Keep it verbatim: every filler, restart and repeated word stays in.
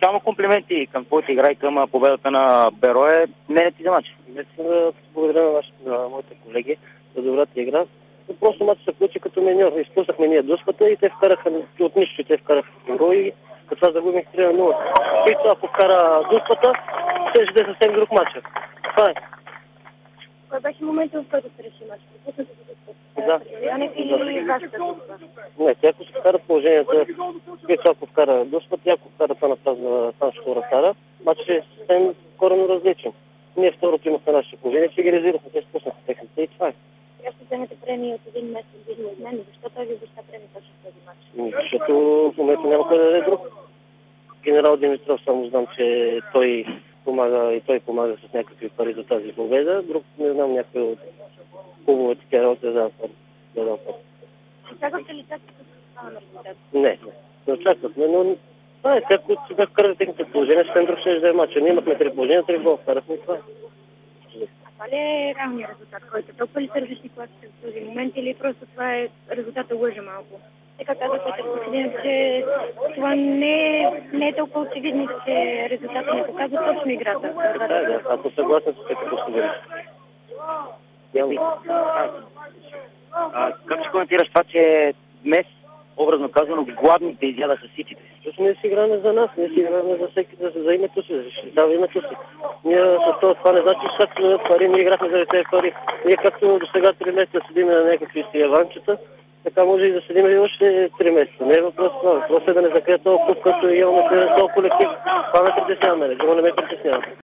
само комплименти към твоята игра и към а, победата на Берое. Не ти за мач. Благодаря на, вашите, на моите колеги за добрата игра. Но просто мач се включи като миньор. Изпуснахме ние дуспата и те вкараха от нищо. Те вкараха в гол и като това загубих три на нула. И това, ако вкара дуспата, ще да е съвсем друг мач. Това е. Кой беше моментът, в който се реши мач? Пропуснато се дуспата? Да. Янев или вашата дуспа? Не, тя ако се вкара положението, които ако вкара дуспата, тя ако вкара това на тази втора вкара, мач е съвсем коренно различен. Ние второто имахме нашето положение, че ги резирахме, те спуснахме техните и това е. Сега ще вземете премия от един месец бизнесмен. Защо той ви обеща премия точно в този мач? Защото в момента няма кой да даде друг. Генерал Димитров само знам, че той помага и той помага с някакви пари за тази победа. Друг не знам някой от хубавите такива работи да дам пари. Да дам пари. Очаквате ли чакате с това на резултат? Не, не. Не очаквахме, но това е. Всяко от сега вкара техните положения, съвсем друг ще да е матча. Ние имахме три положения, три гола вкарахме и това е. Това ли е реалният резултат, който толкова ли са различни класите в този момент или просто това е резултата лъжа малко? Така казахте господин, че това не е, не е толкова очевидно, че резултата не показва точно играта. Да, да, аз съм съгласен с тези господин. Как ще коментираш това, че днес, образно казано, гладните изядаха ситите? Защото ние си играме за нас, ние си играме за всеки, за, за името си, за защитава името си. Ние с това, това не значи, че както дадат пари, ние играхме за тези пари. Ние както до сега три месеца седим на някакви си аванчета, така може и да седим и още три месеца. Не е въпрос това. Въпрос е да не закрия толкова клуб, като имаме този колектив. Това ме притеснява мене, това не ме притеснява.